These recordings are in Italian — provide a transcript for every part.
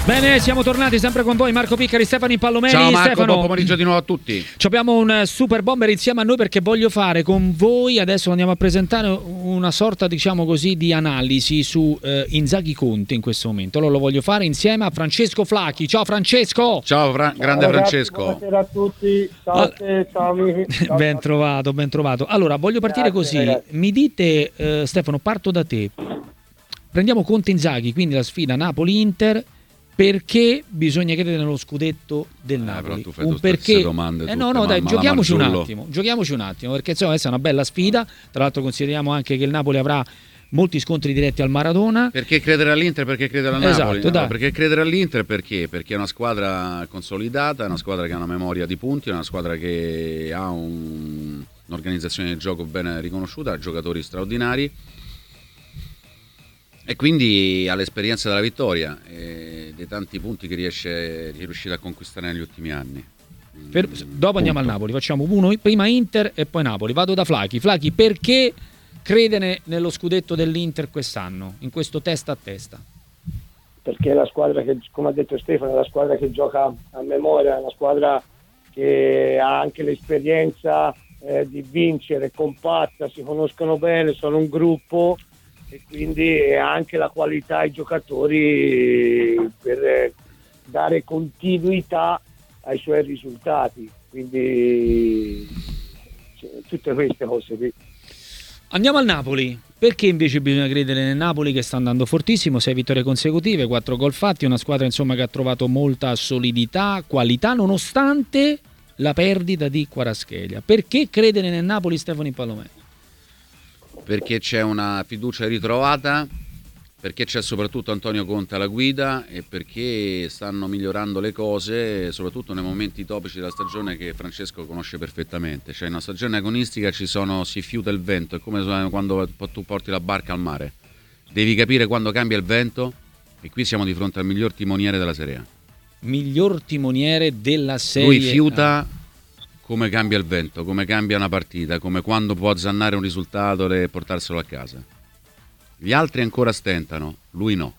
Bene, siamo tornati sempre con voi, Marco Piccari, Stefano Pallomeri. Ciao Marco, Stefano, buon pomeriggio di nuovo a tutti. Abbiamo un super bomber insieme a noi perché voglio fare con voi, adesso andiamo a presentare una sorta, diciamo così, di analisi su Inzaghi Conte in questo momento. Allora lo voglio fare insieme a Francesco Flacchi. Ciao Francesco! Ciao grande ragazzi, Francesco. Buonasera a tutti, ciao a te, ciao amici. Ciao, Ben trovato, ben trovato. Allora, voglio partire Grazie, così. ragazzi. Mi dite, Stefano, parto da te. Prendiamo Conte Inzaghi, quindi la sfida Napoli-Inter. Perché bisogna credere nello scudetto del Napoli? Però tu fai tutte queste domande dai, giochiamoci un attimo, perché insomma questa è una bella sfida. Tra l'altro consideriamo anche che il Napoli avrà molti scontri diretti al Maradona. Perché credere all'Inter? Perché credere al Napoli? Esatto, dai. Perché credere all'Inter? Perché? Perché è una squadra consolidata, è una squadra che ha una memoria di punti, è una squadra che ha un'organizzazione del gioco ben riconosciuta, ha giocatori straordinari e quindi ha l'esperienza della vittoria e dei tanti punti che è riuscito a conquistare negli ultimi anni. Dopo andiamo al Napoli, facciamo uno prima Inter e poi Napoli. Vado da Flacchi. Flacchi, perché crede nello scudetto dell'Inter quest'anno, in questo testa a testa? Perché è la squadra che, come ha detto Stefano, è la squadra che gioca a memoria, è una squadra che ha anche l'esperienza di vincere, compatta, si conoscono bene, sono un gruppo e quindi ha anche la qualità ai giocatori per dare continuità ai suoi risultati, quindi tutte queste cose qui. Andiamo al Napoli. Perché invece bisogna credere nel Napoli che sta andando fortissimo, 6 vittorie consecutive, 4 gol fatti, una squadra insomma che ha trovato molta solidità, qualità nonostante la perdita di Kvaratskhelia. Perché credere nel Napoli, Stefano Pallomeri? Perché c'è una fiducia ritrovata, perché c'è soprattutto Antonio Conte alla guida e perché stanno migliorando le cose, soprattutto nei momenti topici della stagione che Francesco conosce perfettamente. Cioè in una stagione agonistica si fiuta il vento, è come quando tu porti la barca al mare. Devi capire quando cambia il vento e qui siamo di fronte al miglior timoniere della Serie A. Miglior timoniere della Serie A. Lui fiuta come cambia il vento, come cambia una partita, come quando può azzannare un risultato e portarselo a casa. Gli altri ancora stentano, lui no.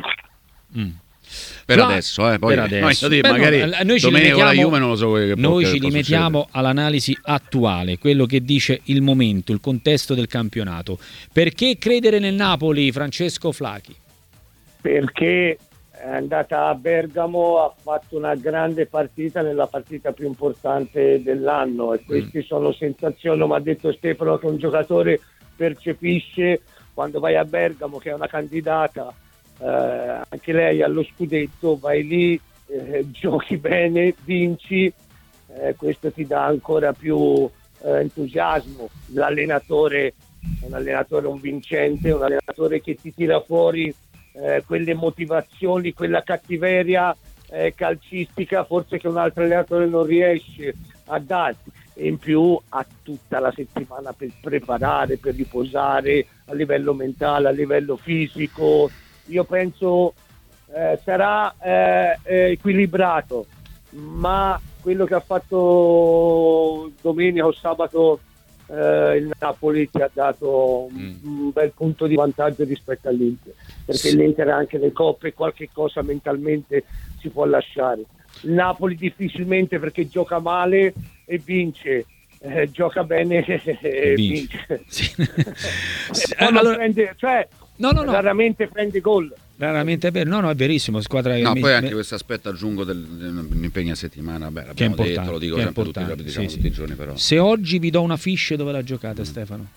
Per adesso, poi per adesso. magari noi domenica con la Juve non lo so che noi può ci limitiamo succedere. all'analisi attuale, quello che dice il momento, il contesto del campionato. Perché credere nel Napoli, Francesco Flacchi? Perché è andata a Bergamo, ha fatto una grande partita nella partita più importante dell'anno e queste sono sensazioni, mi ha detto Stefano che un giocatore percepisce quando vai a Bergamo, che è una candidata anche lei allo scudetto, vai lì, giochi bene, vinci, questo ti dà ancora più entusiasmo. L'allenatore è un vincente, un allenatore che ti tira fuori quelle motivazioni, quella cattiveria calcistica forse che un altro allenatore non riesce a darti, e in più ha tutta la settimana per preparare, per riposare a livello mentale, a livello fisico. Io penso sarà equilibrato, ma quello che ha fatto domenica o sabato il Napoli ti ha dato un bel punto di vantaggio rispetto all'Inter, perché l'Inter ha anche le coppe, qualche cosa mentalmente si può lasciare. Il Napoli difficilmente, perché gioca male e vince, gioca bene e vince. Sì. Allora, raramente prende gol. Raramente è vero, no, è verissimo. Squadra No, poi anche questo aspetto aggiungo dell'impegno a settimana. Beh, l'abbiamo detto, lo dico sempre tutti i giorni, però. Se oggi vi do una fiche, dove la giocate, Stefano?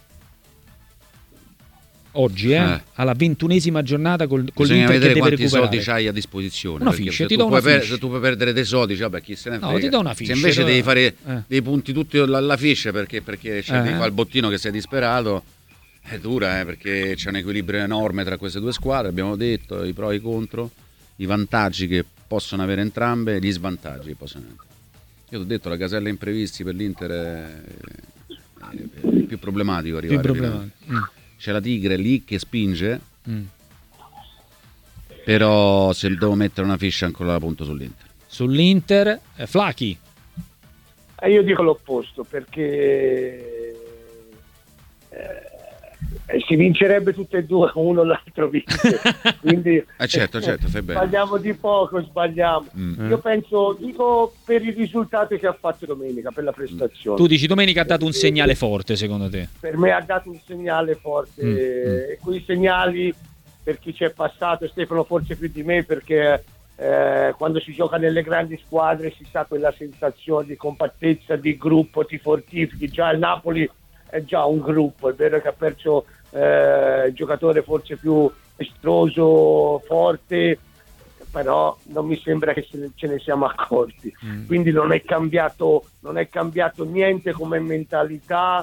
Oggi, alla 21esima giornata con l'Inter che deve recuperare. Quanti soldi c'hai a disposizione. Una fiche, ti do una fiche. Se tu puoi perdere dei soldi, vabbè, chi se ne frega. No, ti do una fiche. Se invece devi fare dei punti tutti alla fiche perché devi fare il bottino che sei disperato, è dura, perché c'è un equilibrio enorme tra queste due squadre, abbiamo detto, i pro e i contro, i vantaggi che possono avere entrambe, gli svantaggi che possono avere. Io ti ho detto, la casella imprevisti per l'Inter è più problematico arrivare. C'è la Tigre lì che spinge, però se devo mettere una ficha ancora la punto sull'Inter. Sull'Inter, Flacchi. Io dico l'opposto, perché Si vincerebbe tutte e due, uno o l'altro vince. Quindi certo, fai bene. Sbagliamo di poco, sbagliamo. Io dico per il risultato che ha fatto domenica, per la prestazione. Tu dici domenica ha dato un segnale forte, secondo te? Per me ha dato un segnale forte. E quei segnali, per chi ci è passato, Stefano forse più di me, perché quando si gioca nelle grandi squadre si sa quella sensazione di compattezza, di gruppo, ti fortifichi. Già il Napoli è già un gruppo, è vero che ha perso il giocatore forse più estroso, forte, però non mi sembra che ce ne siamo accorti. Quindi non è cambiato niente come mentalità,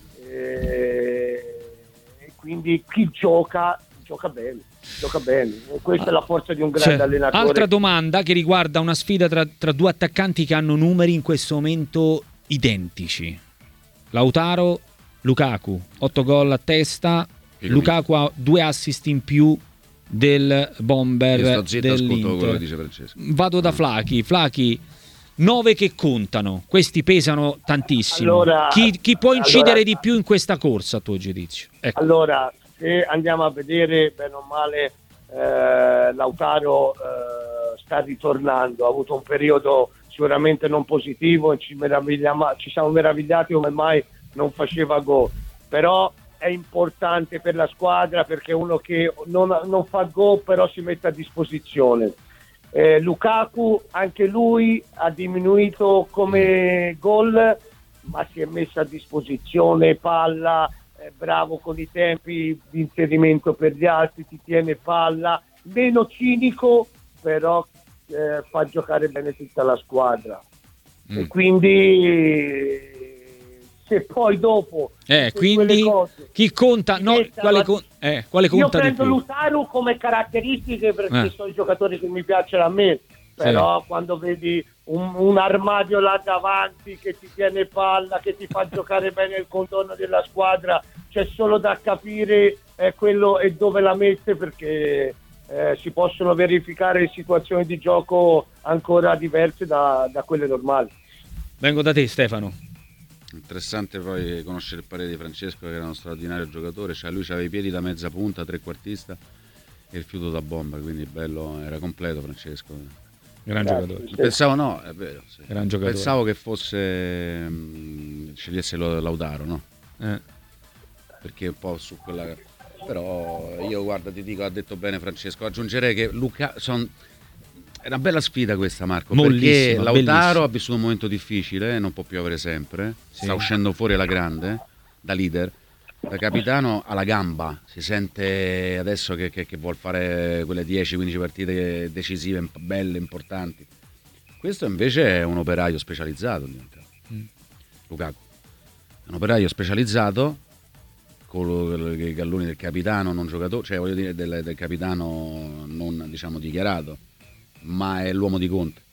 e quindi chi gioca bene. Questa è la forza di un grande allenatore. Altra domanda che riguarda una sfida tra due attaccanti che hanno numeri in questo momento identici. Lautaro, Lukaku, 8 gol a testa. Lukaku ha 2 assist in più del bomber dell'Inter. Quello che dice Francesco. Vado da Flaky, 9 che contano, questi pesano tantissimo. Chi può incidere di più in questa corsa, a tuo giudizio? Ecco. Allora, se andiamo a vedere, bene o male, Lautaro sta ritornando, ha avuto un periodo sicuramente non positivo, ci siamo meravigliati come mai non faceva gol, però è importante per la squadra perché uno che non fa gol però si mette a disposizione. Lukaku anche lui ha diminuito come gol, ma si è messo a disposizione palla, è bravo con i tempi di inserimento per gli altri, ti tiene palla, meno cinico, però fa giocare bene tutta la squadra. E quindi se poi dopo quindi cose, chi conta quale conta io prendo di più? Lautaro come caratteristiche perché sono i giocatori che mi piacciono a me, però quando vedi un armadio là davanti che ti tiene palla, che ti fa giocare bene il contorno della squadra, c'è solo da capire quello e dove la mette, perché si possono verificare situazioni di gioco ancora diverse da quelle normali. Vengo da te, Stefano. Interessante poi conoscere il parere di Francesco, che era uno straordinario giocatore, lui aveva i piedi da mezza punta, trequartista e il fiuto da bomba, quindi bello, era completo Francesco. Gran giocatore. Pensavo no, è vero, sì. Gran giocatore. Pensavo che fosse scegliesse Lautaro, no? Perché un po' su quella, però io guarda, ti dico, ha detto bene Francesco, aggiungerei che è una bella sfida questa, Marco, perché Lautaro ha vissuto un momento difficile, non può piovere sempre, sta uscendo fuori alla grande, da leader, da capitano alla gamba, si sente adesso che vuol fare quelle 10-15 partite decisive, belle, importanti. Questo invece è un operaio specializzato, Lukaku, è un operaio specializzato, con i galloni del capitano, non giocatore, cioè voglio dire del capitano non diciamo dichiarato, ma è l'uomo di Conte,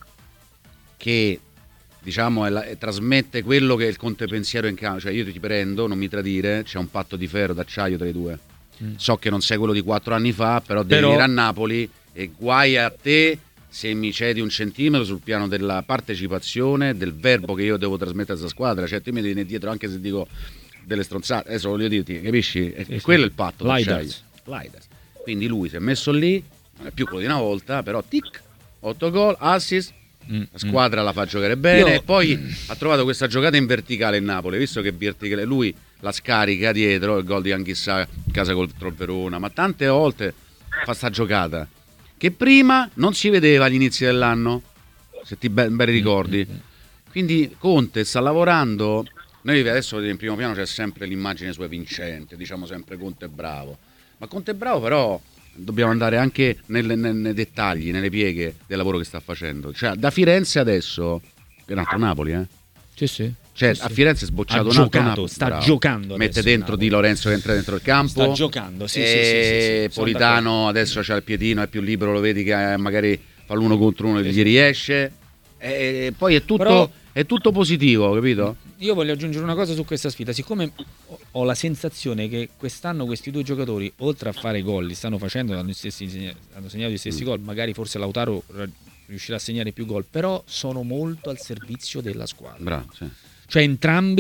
che diciamo trasmette quello che è il Conte pensiero in campo, cioè io ti prendo, non mi tradire, c'è un patto di ferro d'acciaio tra i due, so che non sei quello di 4 anni fa, però devi venire a Napoli e guai a te se mi cedi un centimetro sul piano della partecipazione, del verbo che io devo trasmettere a questa squadra, cioè te mi devi dietro anche se dico delle stronzate, adesso voglio dirti, capisci? E quello è il patto d'acciaio. Quindi lui si è messo lì, non è più quello di una volta, però 8 gol, assist, la squadra la fa giocare bene, e poi ha trovato questa giocata in verticale in Napoli, visto che verticale lui la scarica dietro, il gol di Anghissà in casa contro il Verona, ma tante volte fa sta giocata che prima non si vedeva all'inizio dell'anno, se ti ben ricordi. Quindi Conte sta lavorando, noi adesso in primo piano c'è sempre l'immagine sua vincente, diciamo sempre Conte è bravo, ma Conte è bravo, però dobbiamo andare anche nei dettagli, nelle pieghe del lavoro che sta facendo. Cioè, da Firenze adesso è un altro Napoli, Sì. Cioè, a Firenze è sbocciato un altro Napoli. Sta giocando. Mette dentro Di Lorenzo che entra dentro il campo. Sta giocando, sì. Politano adesso c'ha il piedino, è più libero, lo vedi che magari fa l'1 contro 1 e gli riesce. E poi è tutto positivo, capito? Io voglio aggiungere una cosa su questa sfida, siccome ho la sensazione che quest'anno questi due giocatori, oltre a fare gol, li stanno facendo, hanno segnato gli stessi gol, magari forse Lautaro riuscirà a segnare più gol, però sono molto al servizio della squadra. Bravo, sì. Cioè entrambi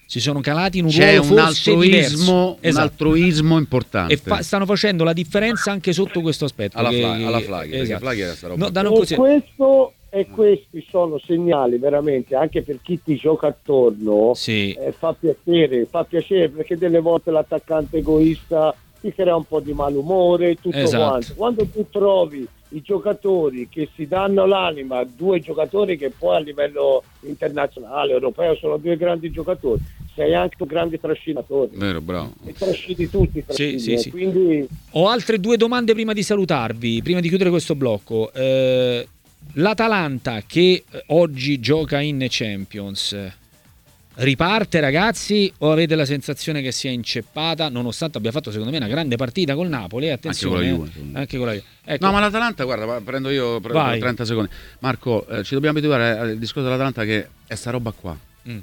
si sono calati in un c'è ruolo forse diverso. Un Esatto. altruismo importante E stanno facendo la differenza anche sotto questo aspetto. alla Flaghi, perché esatto. Flaghi era sta roba. No, da non Questi sono segnali veramente anche per chi ti gioca attorno. Sì. Fa piacere perché delle volte l'attaccante egoista ti crea un po' di malumore, tutto Esatto. quanto. Quando tu trovi i giocatori che si danno l'anima, due giocatori che poi a livello internazionale, europeo sono due grandi giocatori, sei anche un grande trascinatore. Vero, bravo. E trascini tutti, Sì. quindi Ho altre due domande prima di salutarvi, prima di chiudere questo blocco. L'Atalanta che oggi gioca in Champions riparte, ragazzi, o avete la sensazione che sia inceppata, nonostante abbia fatto secondo me una grande partita col Napoli? Attenzione, anche con la Juve. Ecco. No, ma l'Atalanta, guarda, prendo 30 secondi. Marco, ci dobbiamo abituare al discorso dell'Atalanta che è sta roba qua.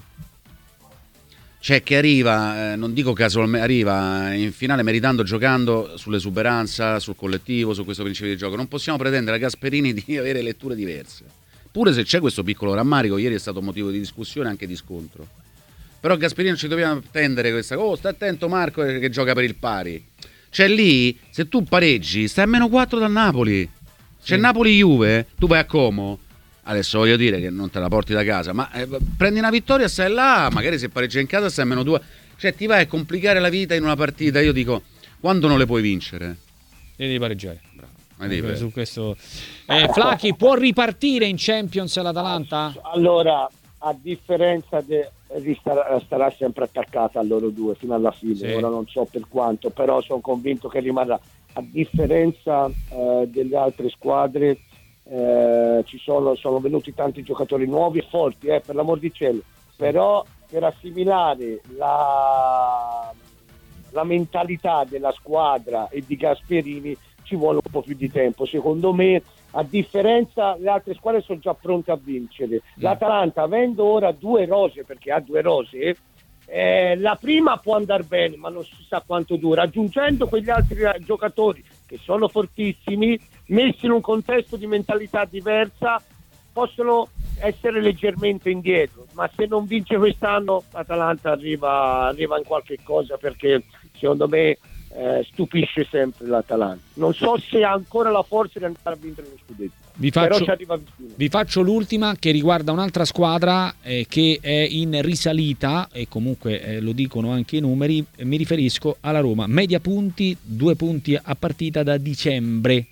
Cioè che arriva, non dico casualmente, arriva in finale meritando, giocando sull'esuberanza, sul collettivo, su questo principio di gioco. Non possiamo pretendere a Gasperini di avere letture diverse. Pure se c'è questo piccolo rammarico, ieri è stato motivo di discussione e anche di scontro. Però Gasperini non ci dobbiamo attendere questa cosa. Stai attento Marco che gioca per il pari. Cioè lì, se tu pareggi, stai a -4 dal Napoli. C'è Napoli-Juve, tu vai a Como. Adesso voglio dire che non te la porti da casa, ma prendi una vittoria, stai là, magari se pareggi in casa stai a -2. Cioè ti vai a complicare la vita in una partita. Io dico, quando non le puoi vincere? Devi pareggiare. Bravo. Su questo. Flacchi, può ripartire in Champions l'Atalanta? Allora, a differenza starà sempre attaccata a loro due fino alla fine. Sì. Ora non so per quanto, però sono convinto che rimarrà. A differenza delle altre squadre, sono venuti tanti giocatori nuovi e forti, per l'amor di cielo, però per assimilare la mentalità della squadra e di Gasperini ci vuole un po' più di tempo. Secondo me, a differenza, le altre squadre sono già pronte a vincere. L'Atalanta, avendo ora due rose, perché ha due rose, la prima può andare bene, ma non si sa quanto dura. Aggiungendo quegli altri giocatori che sono fortissimi, messi in un contesto di mentalità diversa, possono essere leggermente indietro. Ma se non vince quest'anno, l'Atalanta arriva in qualche cosa, perché secondo me stupisce sempre l'Atalanta. Non so se ha ancora la forza di andare a vincere lo scudetto, però ci arriva vicino. Vi faccio l'ultima che riguarda un'altra squadra che è in risalita e comunque lo dicono anche i numeri. Mi riferisco alla Roma, media punti, 2 punti a partita da dicembre.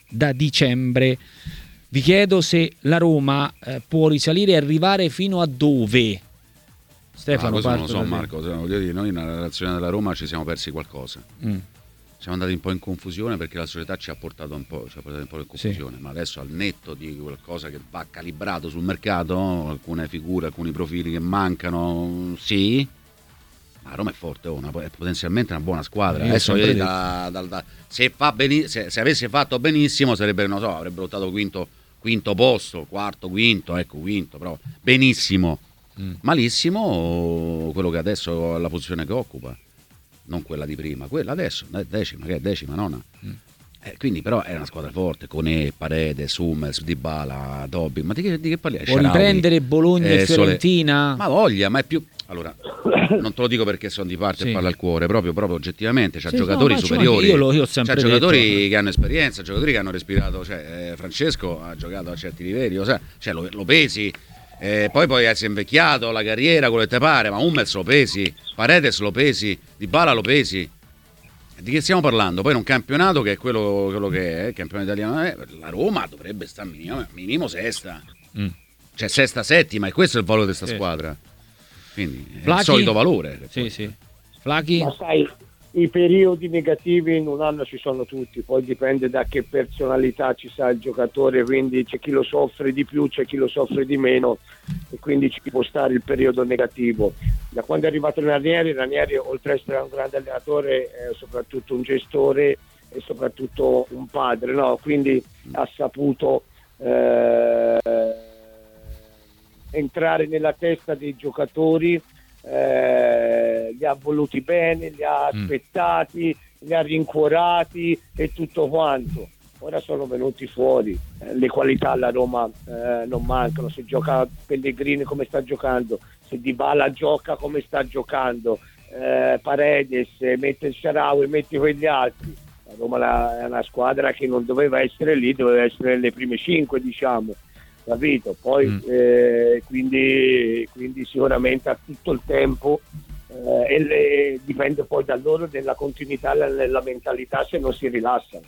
Vi chiedo se la Roma può risalire e arrivare fino a dove? Stefano, non lo so Marco, voglio dire, noi nella relazione della Roma ci siamo persi qualcosa. Siamo andati un po' in confusione perché la società ci ha portato un po' in confusione, ma adesso al netto di qualcosa che va calibrato sul mercato, alcune figure, alcuni profili che mancano, sì, ma Roma è forte, è potenzialmente una buona squadra. Adesso se avesse fatto benissimo sarebbe, non so, avrebbe lottato quinto posto, quinto, però benissimo. Malissimo quello che adesso è la posizione che occupa. Non quella di prima, quella adesso, decima, nona. Quindi però è una squadra forte, con Paredes, Hummels, Dybala, Dobby, ma di che parliamo? Può riprendere Bologna e Fiorentina? Ma voglia, ma è più... Allora, non te lo dico perché sono di parte e parla al cuore, proprio oggettivamente, c'ha giocatori superiori, c'ha giocatori che hanno esperienza, giocatori che hanno respirato, Francesco ha giocato a certi livelli, lo pesi. Poi essere invecchiato, la carriera, quello che te pare, ma Hummels lo pesi, Paredes lo pesi, Dybala lo pesi. Di che stiamo parlando? Poi in un campionato che è quello che è, il campionato italiano, la Roma dovrebbe stare minimo sesta, cioè sesta, settima, e questo è il valore di questa squadra. Quindi è il solito valore. Sì. Flacchi? Ma sai, i periodi negativi in un anno ci sono tutti, poi dipende da che personalità ci sa il giocatore, quindi c'è chi lo soffre di più, c'è chi lo soffre di meno, e quindi ci può stare il periodo negativo. Da quando è arrivato Ranieri, oltre ad essere un grande allenatore è soprattutto un gestore e soprattutto un padre, no? Quindi ha saputo entrare nella testa dei giocatori, li ha voluti bene, li ha aspettati, li ha rincuorati e tutto quanto. Ora sono venuti fuori, le qualità alla Roma non mancano. Se gioca Pellegrini come sta giocando, se Dybala gioca come sta giocando, Paredes, mette il Shaarawy, mette quegli altri, la Roma è una squadra che non doveva essere lì, doveva essere nelle prime 5, diciamo, capito? Poi quindi sicuramente ha tutto il tempo, dipende poi da loro, della continuità, della mentalità, se non si rilassano.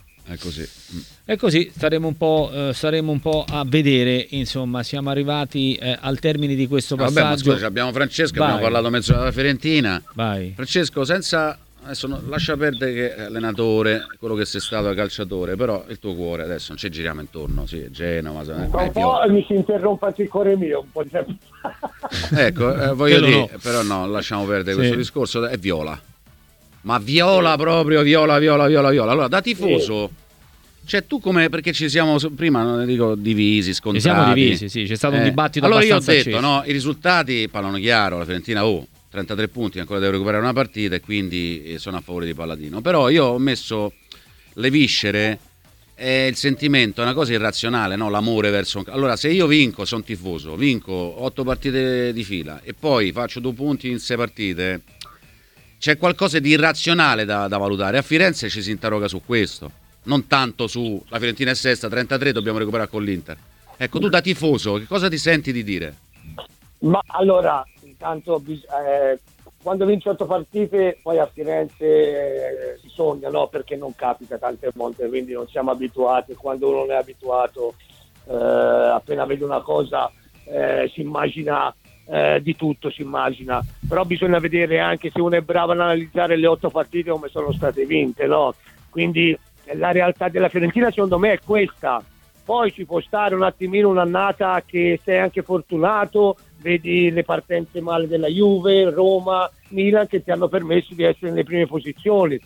È così, staremo un po' a vedere, insomma. Siamo arrivati al termine di questo passaggio. Vabbè, ma scusa, abbiamo Francesco, abbiamo parlato mezz'ora della Fiorentina. Vai. Francesco, adesso lascia perdere che è allenatore, quello che sei stato calciatore, però il tuo cuore adesso non ci giriamo intorno, sì, Genova, un po' mi si interrompa il cuore mio un po' di tempo. Ecco, voglio dire, però no, lasciamo perdere questo discorso, è viola. Ma viola proprio, viola. Allora, da tifoso, cioè tu come, perché ci siamo prima, non dico divisi, scontrati. Ci siamo divisi, sì, c'è stato un dibattito abbastanza acceso. Allora io ho detto, no, i risultati parlano chiaro, la Fiorentina 33 punti, ancora deve recuperare una partita e quindi sono a favore di Palladino. Però io ho messo le viscere, il sentimento, è una cosa irrazionale, no? L'amore verso allora se io vinco, sono tifoso, vinco 8 partite di fila e poi faccio 2 punti in 6 partite, c'è qualcosa di irrazionale da valutare. A Firenze ci si interroga su questo, non tanto su la Fiorentina è sesta, 33, dobbiamo recuperare con l'Inter. Ecco, tu da tifoso che cosa ti senti di dire? Ma allora, intanto quando vinci 8 partite poi a Firenze si sogna, no? Perché non capita tante volte, quindi non siamo abituati. Quando uno non è abituato, appena vede una cosa si immagina di tutto, si immagina. Però bisogna vedere anche, se uno è bravo ad analizzare le 8 partite come sono state vinte, no? Quindi la realtà della Fiorentina secondo me è questa. Poi ci può stare un attimino un'annata che sei anche fortunato, vedi le partenze male della Juve, Roma, Milan, che ti hanno permesso di essere nelle prime posizioni.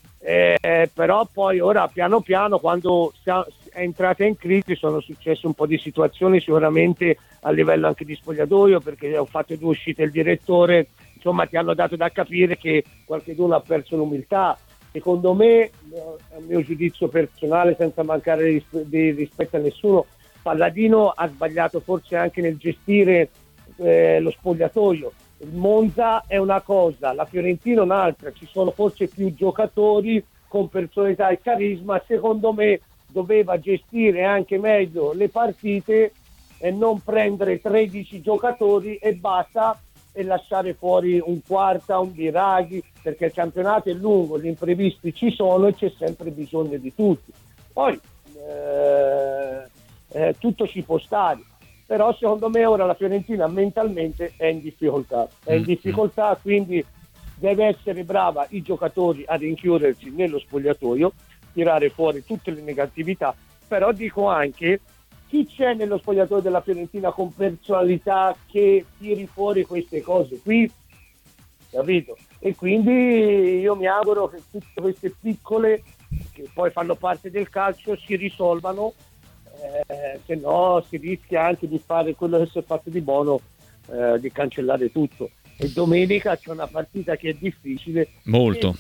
Però poi ora piano piano, quando è entrata in crisi, sono successe un po' di situazioni sicuramente a livello anche di spogliatoio, perché ho fatto 2 uscite il direttore, insomma ti hanno dato da capire che qualcuno ha perso l'umiltà. Secondo me, è un mio giudizio personale senza mancare di rispetto a nessuno, Palladino ha sbagliato forse anche nel gestire lo spogliatoio. Il Monza è una cosa, la Fiorentina un'altra, ci sono forse più giocatori con personalità e carisma. Secondo me doveva gestire anche meglio le partite e non prendere 13 giocatori e basta, e lasciare fuori un Quarta, un Biraghi, perché il campionato è lungo, gli imprevisti ci sono e c'è sempre bisogno di tutti. Poi tutto ci può stare, però secondo me ora la Fiorentina mentalmente è in difficoltà, quindi deve essere brava i giocatori a rinchiudersi nello spogliatoio, tirare fuori tutte le negatività. Però dico anche, chi c'è nello spogliatoio della Fiorentina con personalità che tiri fuori queste cose qui, capito? E quindi io mi auguro che tutte queste piccole, che poi fanno parte del calcio, si risolvano, se no si rischia anche di fare quello che si è fatto di Bono, di cancellare tutto. E domenica c'è una partita che è difficile, molto,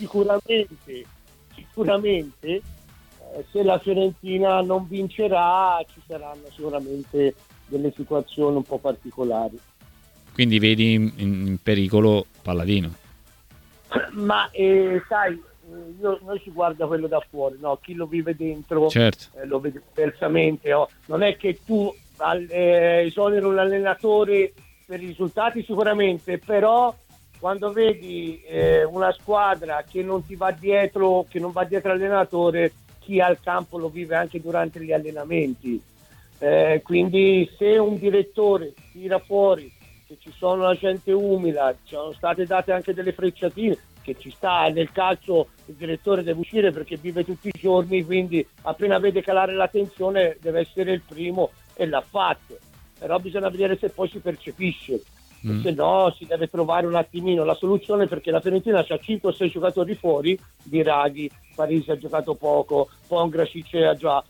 sicuramente se la Fiorentina non vincerà ci saranno sicuramente delle situazioni un po' particolari. Quindi vedi in pericolo Palladino? Ma sai, noi si guarda quello da fuori, no? Chi lo vive dentro, certo, lo vede diversamente. Oh. Non è che tu esoneri un allenatore per i risultati sicuramente, però quando vedi una squadra che non ti va dietro, che non va dietro all'allenatore, chi al campo lo vive anche durante gli allenamenti. Quindi se un direttore tira fuori che ci sono la gente umida, ci sono state date anche delle frecciatine, che ci sta nel calcio, il direttore deve uscire perché vive tutti i giorni, quindi appena vede calare la tensione deve essere il primo, e l'ha fatto. Però bisogna vedere se poi si percepisce, se no si deve trovare un attimino la soluzione, perché la Fiorentina ha 5 o 6 giocatori fuori, Biraghi, Parisi ha giocato poco, Pongracic ha già,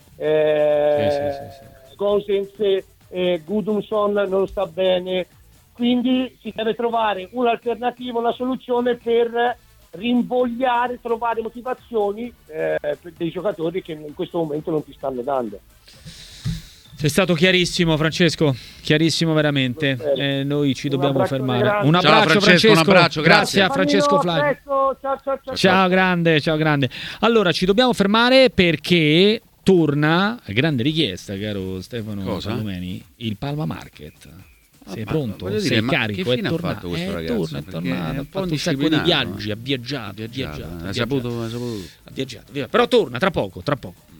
Gosens, Gudmundsson non sta bene, quindi si deve trovare un'alternativa, una soluzione per rinvogliare, trovare motivazioni per dei giocatori che in questo momento non ti stanno dando. Sei stato chiarissimo, Francesco, chiarissimo veramente. Noi ci dobbiamo fermare. Un abbraccio, Francesco. Un abbraccio, grazie a Francesco Flavio. Ciao, grande. Allora, ci dobbiamo fermare perché torna, a grande richiesta, caro Stefano Salomeni, il Palma Market. Sei pronto? Dire, sei carico? Che fine ha fatto questo ragazzo? È tornato, ha fatto un sacco di viaggi, ha viaggiato. Ha saputo. Ha viaggiato. Però torna tra poco.